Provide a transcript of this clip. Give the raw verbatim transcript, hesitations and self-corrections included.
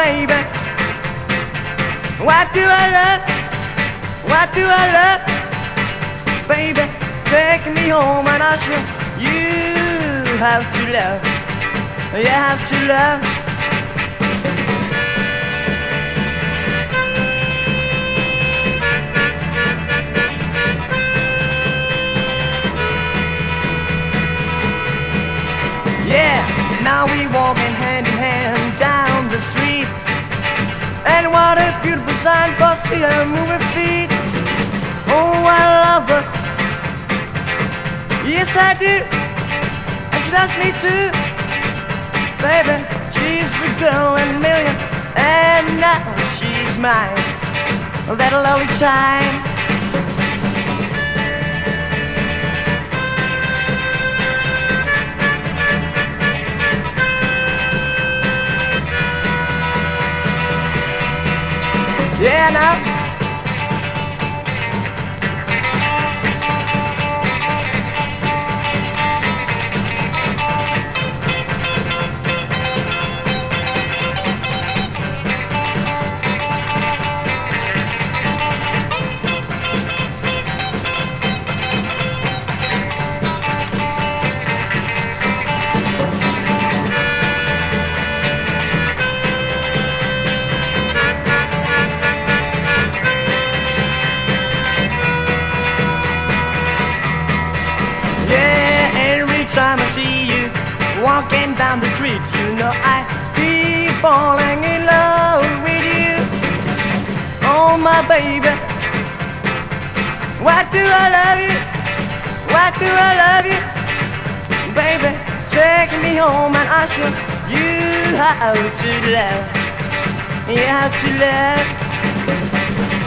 baby. What do I love? What do I love? Baby, take me home and I show you have to love. You have to love. Yeah, now we walking hand in hand down the street. And what a beautiful sight for see her moving feet. Oh, I love her. Yes, I do. And she loves me too. Baby, she's a girl in a million. And now she's mine. That lovely time. Yeah, now. Time I see you walking down the street, you know I be falling in love with you. Oh my baby, why do I love you? Why do I love you? Baby, take me home and I show you how to love. You have to love.